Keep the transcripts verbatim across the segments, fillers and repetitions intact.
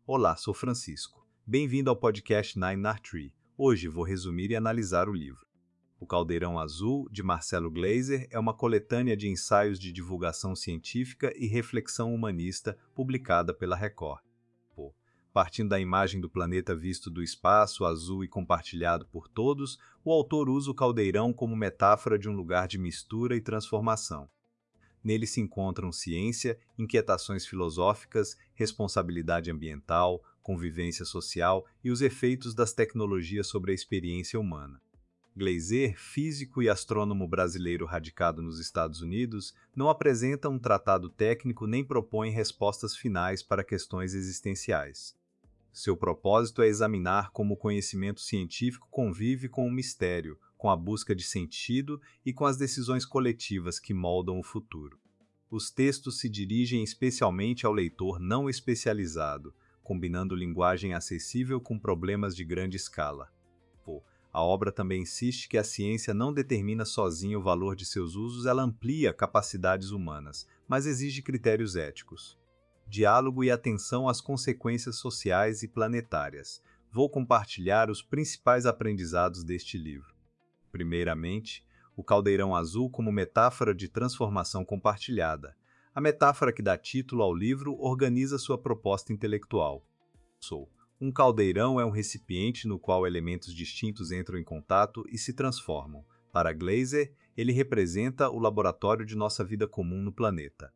Olá, sou Francisco. Bem-vindo ao podcast Nine Art Tree. Hoje vou resumir e analisar o livro. O Caldeirão Azul, de Marcelo Gleiser, é uma coletânea de ensaios de divulgação científica e reflexão humanista publicada pela Record. Pô, partindo da imagem do planeta visto do espaço, azul e compartilhado por todos, o autor usa o caldeirão como metáfora de um lugar de mistura e transformação. Nele se encontram ciência, inquietações filosóficas, responsabilidade ambiental, convivência social e os efeitos das tecnologias sobre a experiência humana. Gleiser, físico e astrônomo brasileiro radicado nos Estados Unidos, não apresenta um tratado técnico nem propõe respostas finais para questões existenciais. Seu propósito é examinar como o conhecimento científico convive com o mistério, com a busca de sentido e com as decisões coletivas que moldam o futuro. Os textos se dirigem especialmente ao leitor não especializado, combinando linguagem acessível com problemas de grande escala. Pô, a obra também insiste que a ciência não determina sozinha o valor de seus usos, ela amplia capacidades humanas, mas exige critérios éticos. Diálogo e atenção às consequências sociais e planetárias. Vou compartilhar os principais aprendizados deste livro. Primeiramente, o caldeirão azul como metáfora de transformação compartilhada. A metáfora que dá título ao livro organiza sua proposta intelectual. Sou. Um caldeirão é um recipiente no qual elementos distintos entram em contato e se transformam. Para Gleiser, ele representa o laboratório de nossa vida comum no planeta.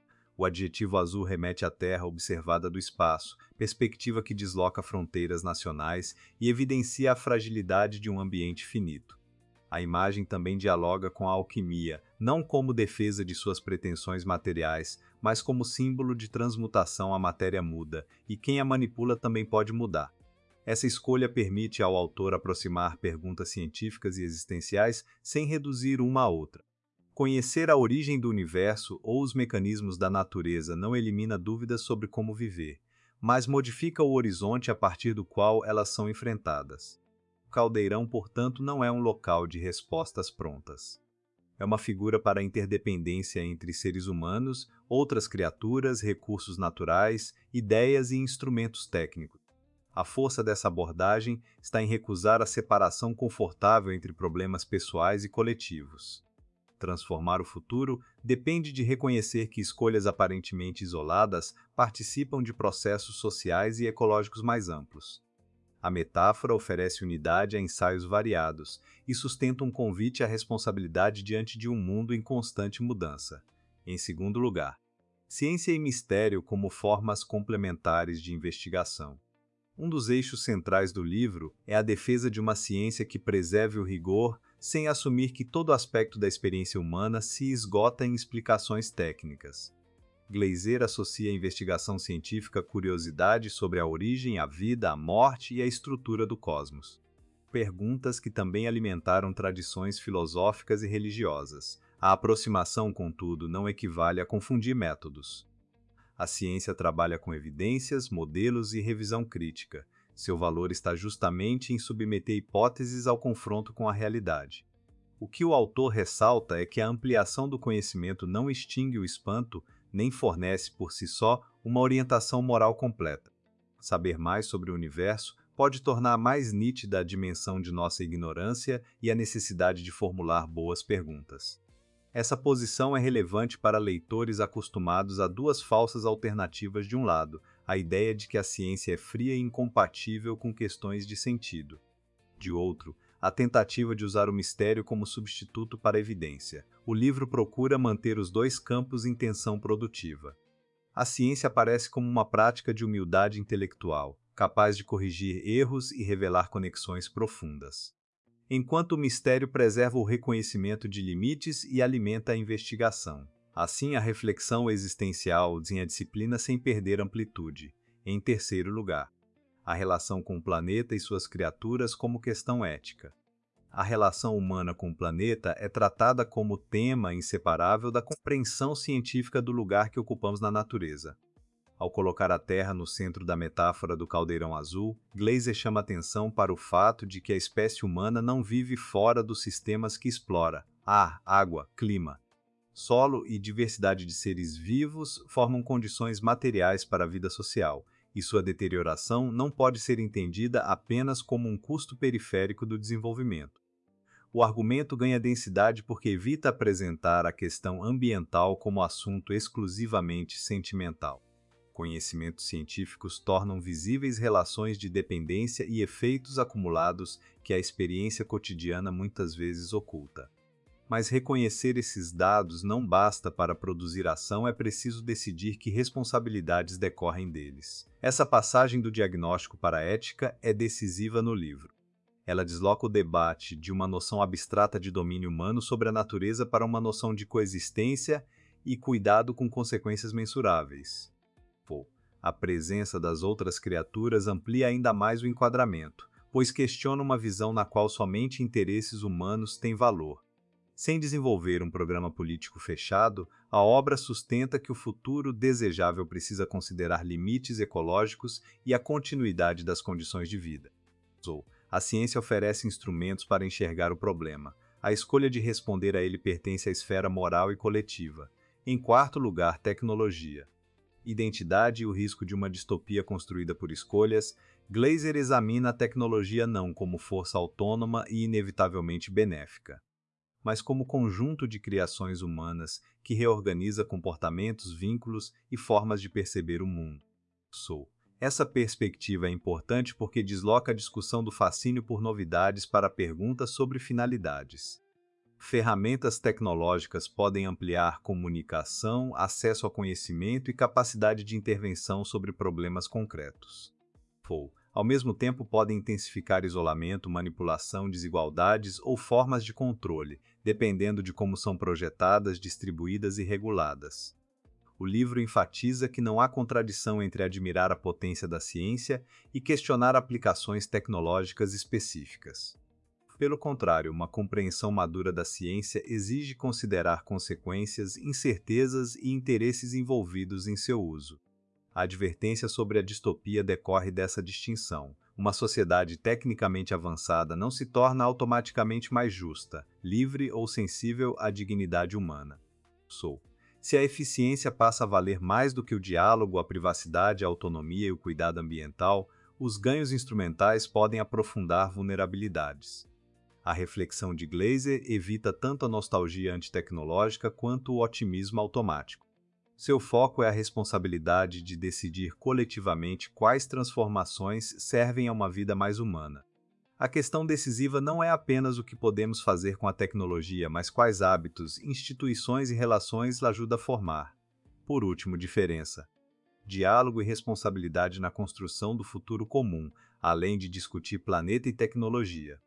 O adjetivo azul remete à Terra observada do espaço, perspectiva que desloca fronteiras nacionais e evidencia a fragilidade de um ambiente finito. A imagem também dialoga com a alquimia, não como defesa de suas pretensões materiais, mas como símbolo de transmutação à matéria muda, e quem a manipula também pode mudar. Essa escolha permite ao autor aproximar perguntas científicas e existenciais sem reduzir uma a outra. Conhecer a origem do universo ou os mecanismos da natureza não elimina dúvidas sobre como viver, mas modifica o horizonte a partir do qual elas são enfrentadas. O caldeirão, portanto, não é um local de respostas prontas. É uma figura para a interdependência entre seres humanos, outras criaturas, recursos naturais, ideias e instrumentos técnicos. A força dessa abordagem está em recusar a separação confortável entre problemas pessoais e coletivos. Transformar o futuro depende de reconhecer que escolhas aparentemente isoladas participam de processos sociais e ecológicos mais amplos. A metáfora oferece unidade a ensaios variados e sustenta um convite à responsabilidade diante de um mundo em constante mudança. Em segundo lugar, ciência e mistério como formas complementares de investigação. Um dos eixos centrais do livro é a defesa de uma ciência que preserve o rigor sem assumir que todo aspecto da experiência humana se esgota em explicações técnicas. Gleiser associa a investigação científica à curiosidade sobre a origem, a vida, a morte e a estrutura do cosmos. Perguntas que também alimentaram tradições filosóficas e religiosas. A aproximação, contudo, não equivale a confundir métodos. A ciência trabalha com evidências, modelos e revisão crítica. Seu valor está justamente em submeter hipóteses ao confronto com a realidade. O que o autor ressalta é que a ampliação do conhecimento não extingue o espanto, nem fornece por si só uma orientação moral completa. Saber mais sobre o universo pode tornar mais nítida a dimensão de nossa ignorância e a necessidade de formular boas perguntas. Essa posição é relevante para leitores acostumados a duas falsas alternativas. De um lado, a ideia de que a ciência é fria e incompatível com questões de sentido. De outro, a tentativa de usar o mistério como substituto para a evidência. O livro procura manter os dois campos em tensão produtiva. A ciência aparece como uma prática de humildade intelectual, capaz de corrigir erros e revelar conexões profundas. Enquanto o mistério preserva o reconhecimento de limites e alimenta a investigação. Assim, a reflexão existencial desenha a disciplina sem perder amplitude. Em terceiro lugar, a relação com o planeta e suas criaturas como questão ética. A relação humana com o planeta é tratada como tema inseparável da compreensão científica do lugar que ocupamos na natureza. Ao colocar a Terra no centro da metáfora do caldeirão azul, Gleiser chama atenção para o fato de que a espécie humana não vive fora dos sistemas que explora: ar, água, clima. Solo e diversidade de seres vivos formam condições materiais para a vida social, e sua deterioração não pode ser entendida apenas como um custo periférico do desenvolvimento. O argumento ganha densidade porque evita apresentar a questão ambiental como assunto exclusivamente sentimental. Conhecimentos científicos tornam visíveis relações de dependência e efeitos acumulados que a experiência cotidiana muitas vezes oculta. Mas reconhecer esses dados não basta para produzir ação, é preciso decidir que responsabilidades decorrem deles. Essa passagem do diagnóstico para a ética é decisiva no livro. Ela desloca o debate de uma noção abstrata de domínio humano sobre a natureza para uma noção de coexistência e cuidado com consequências mensuráveis. Pô, a presença das outras criaturas amplia ainda mais o enquadramento, pois questiona uma visão na qual somente interesses humanos têm valor. Sem desenvolver um programa político fechado, a obra sustenta que o futuro desejável precisa considerar limites ecológicos e a continuidade das condições de vida. A ciência oferece instrumentos para enxergar o problema. A escolha de responder a ele pertence à esfera moral e coletiva. Em quarto lugar, tecnologia. Identidade e o risco de uma distopia construída por escolhas, Glaser examina a tecnologia não como força autônoma e inevitavelmente benéfica, mas como conjunto de criações humanas que reorganiza comportamentos, vínculos e formas de perceber o mundo. Sou. Essa perspectiva é importante porque desloca a discussão do fascínio por novidades para perguntas sobre finalidades. Ferramentas tecnológicas podem ampliar comunicação, acesso ao conhecimento e capacidade de intervenção sobre problemas concretos. Ou, ao mesmo tempo, podem intensificar isolamento, manipulação, desigualdades ou formas de controle, dependendo de como são projetadas, distribuídas e reguladas. O livro enfatiza que não há contradição entre admirar a potência da ciência e questionar aplicações tecnológicas específicas. Pelo contrário, uma compreensão madura da ciência exige considerar consequências, incertezas e interesses envolvidos em seu uso. A advertência sobre a distopia decorre dessa distinção. Uma sociedade tecnicamente avançada não se torna automaticamente mais justa, livre ou sensível à dignidade humana. Sou. Se a eficiência passa a valer mais do que o diálogo, a privacidade, a autonomia e o cuidado ambiental, os ganhos instrumentais podem aprofundar vulnerabilidades. A reflexão de Glaser evita tanto a nostalgia antitecnológica quanto o otimismo automático. Seu foco é a responsabilidade de decidir coletivamente quais transformações servem a uma vida mais humana. A questão decisiva não é apenas o que podemos fazer com a tecnologia, mas quais hábitos, instituições e relações ela ajuda a formar. Por último, diferença. Diálogo e responsabilidade na construção do futuro comum, além de discutir planeta e tecnologia.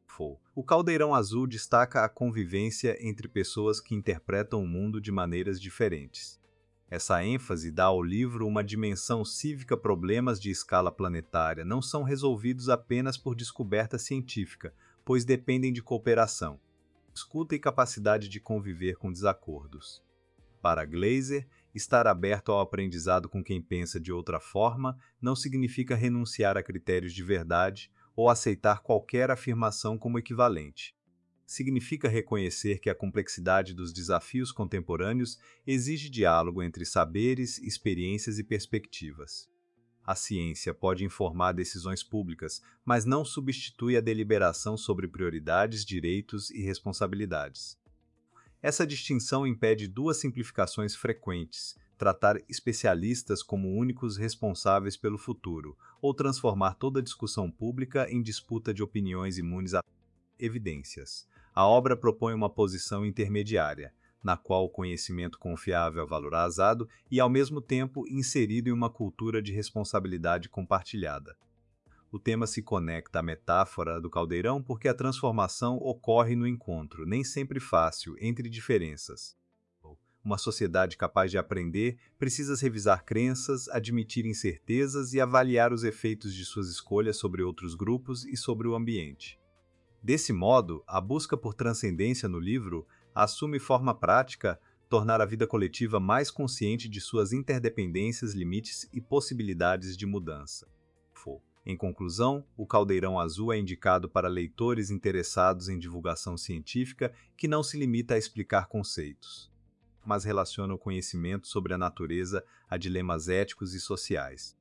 O Caldeirão Azul destaca a convivência entre pessoas que interpretam o mundo de maneiras diferentes. Essa ênfase dá ao livro uma dimensão cívica. Problemas de escala planetária não são resolvidos apenas por descoberta científica, pois dependem de cooperação, escuta e capacidade de conviver com desacordos. Para Glaser, estar aberto ao aprendizado com quem pensa de outra forma não significa renunciar a critérios de verdade ou aceitar qualquer afirmação como equivalente. Significa reconhecer que a complexidade dos desafios contemporâneos exige diálogo entre saberes, experiências e perspectivas. A ciência pode informar decisões públicas, mas não substitui a deliberação sobre prioridades, direitos e responsabilidades. Essa distinção impede duas simplificações frequentes: tratar especialistas como únicos responsáveis pelo futuro, ou transformar toda discussão pública em disputa de opiniões imunes a evidências. A obra propõe uma posição intermediária, na qual o conhecimento confiável é valorizado e, ao mesmo tempo, inserido em uma cultura de responsabilidade compartilhada. O tema se conecta à metáfora do caldeirão porque a transformação ocorre no encontro, nem sempre fácil, entre diferenças. Uma sociedade capaz de aprender precisa revisar crenças, admitir incertezas e avaliar os efeitos de suas escolhas sobre outros grupos e sobre o ambiente. Desse modo, a busca por transcendência no livro assume forma prática, tornar a vida coletiva mais consciente de suas interdependências, limites e possibilidades de mudança. Em conclusão, o Caldeirão Azul é indicado para leitores interessados em divulgação científica que não se limita a explicar conceitos, mas relaciona o conhecimento sobre a natureza a dilemas éticos e sociais.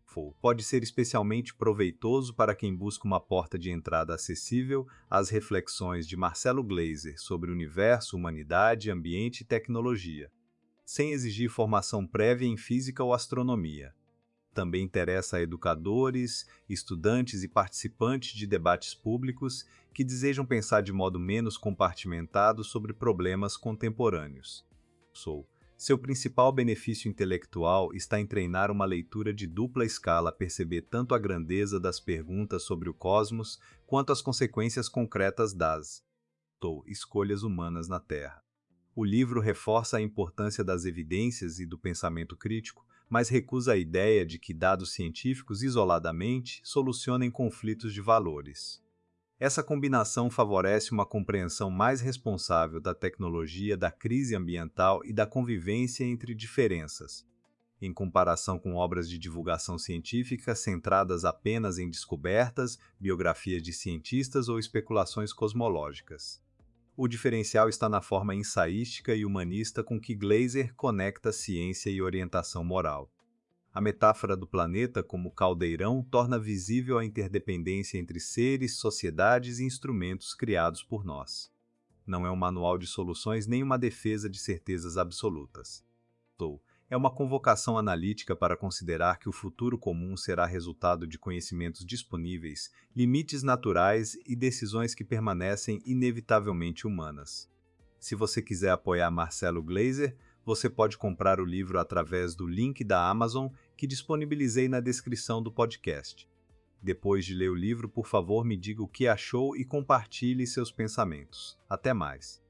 Pode ser especialmente proveitoso para quem busca uma porta de entrada acessível às reflexões de Marcelo Gleiser sobre o universo, humanidade, ambiente e tecnologia, sem exigir formação prévia em física ou astronomia. Também interessa a educadores, estudantes e participantes de debates públicos que desejam pensar de modo menos compartimentado sobre problemas contemporâneos. Sou. Seu principal benefício intelectual está em treinar uma leitura de dupla escala a perceber tanto a grandeza das perguntas sobre o cosmos quanto as consequências concretas das escolhas humanas na Terra. O livro reforça a importância das evidências e do pensamento crítico, mas recusa a ideia de que dados científicos isoladamente solucionem conflitos de valores. Essa combinação favorece uma compreensão mais responsável da tecnologia, da crise ambiental e da convivência entre diferenças, em comparação com obras de divulgação científica centradas apenas em descobertas, biografias de cientistas ou especulações cosmológicas. O diferencial está na forma ensaística e humanista com que Gleiser conecta ciência e orientação moral. A metáfora do planeta como caldeirão torna visível a interdependência entre seres, sociedades e instrumentos criados por nós. Não é um manual de soluções nem uma defesa de certezas absolutas. É uma convocação analítica para considerar que o futuro comum será resultado de conhecimentos disponíveis, limites naturais e decisões que permanecem inevitavelmente humanas. Se você quiser apoiar Marcelo Gleiser, você pode comprar o livro através do link da Amazon que disponibilizei na descrição do podcast. Depois de ler o livro, por favor, me diga o que achou e compartilhe seus pensamentos. Até mais!